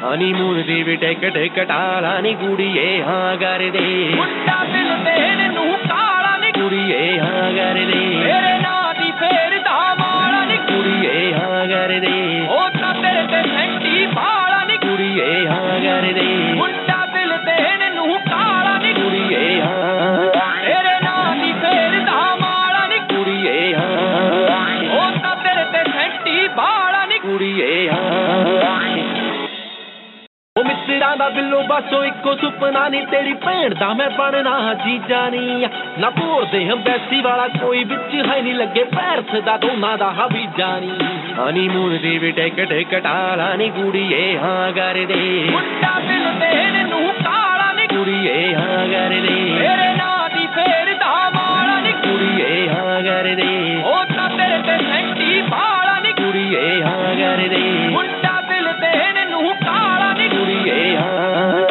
honeymoon ਦੀ ਵੀ ticket ਕਟਾਲਾ ਨੀ ਕੁੜੀਏ ਹਾਂ ਕਰਦੇ ਮੁੰਡਾ ਦਿਲ ਦੇਣ ਨੂੰ ਕਾਲਾ ਨੀ ਕੁੜੀਏ ਹਾਂ ਕਰਦੇ ਤੇਰੇ ਨਾਂ ਦੀ ਫੇਰ ਦਾ ਮਾਲਾ ਨੀ ਕੁੜੀਏ ਹਾਂ ਕਰਦੇ ਉਹ ਤਾਂ ਤੇਰੇ ਤੇ ਸੈਂਟੀ ਬਾਲਾ ਨੀ ਕੁੜੀਏ ਹਾਂ ਕਰਦੇ ਮੁੰਡਾ ਦਿਲ ਦੇਣ ਨੂੰ ਕਾਲਾ ਨੀ ਕੁੜੀਏ ਹਾਂ ਤੇਰੇ ਨਾਂ ਦੀ ਫੇਰ ਦਾ ਮਾਲਾ ਨੀ ਕੁੜੀਏ ਹਾਂ ਉਹ ਤਾਂ ਤੇਰੇ ਤੇ ਸੈਂਟੀ ਬਾਲਾ ਨੀ ਕੁੜੀਏ ਹਾਂ ਉਹ ਮਿੱਤਰਾਂ ਦਾ ਬਿੱਲੋ ਬਸੋ ਇੱਕੋ ਸੁਪਨਾ ਨੀ ਤੇਰੀ ਭੈਣ ਦਾ ਮੈਂ ਬਣਨਾ ਜੀਜਾ ਨੀ ਨਾ ਭੋਰਦੇ ਅੰਬੈਸੀ ਵਾਲਾ ਕੋਈ ਵਿੱਚ ਹੈ ਨੀ ਲੱਗੇ ਪੈਰਸ ਦਾ ਦੋਨਾਂ ਦਾ ਹਵੀਜਾ ਨੀ ਹਨੀਮੂਨ ਦੀ ਵੀ ਟਿਕਟ ਕਟਾਲਾ ਨੀ ਕੁੜੀਏ ਹਾਂ ਕਰਦੇ ਮੁੰਡਾ ਦਿਲ ਦੇਣ ਨੂੰ ਕਾਲਾ ਨੀ ਕੁੜੀਏ ਹਾਂ ਕਰਦੇ ਤੇਰੇ ਨਾਂ ਦੀ ਫੇਰ ਦਾ ਮਾਲਾ ਨੀ ਕੁੜੀਏ ਹਾਂ ਕਰਦੇ ਉਹ ਤਾਂ ਤੇਰੇ ਤੇ ਸੈਂਟੀ ਬਾਲਾ ਨੀ ਕੁੜੀਏ ਹਾਂ ਕਰਦੇ ਮੁੰਡਾ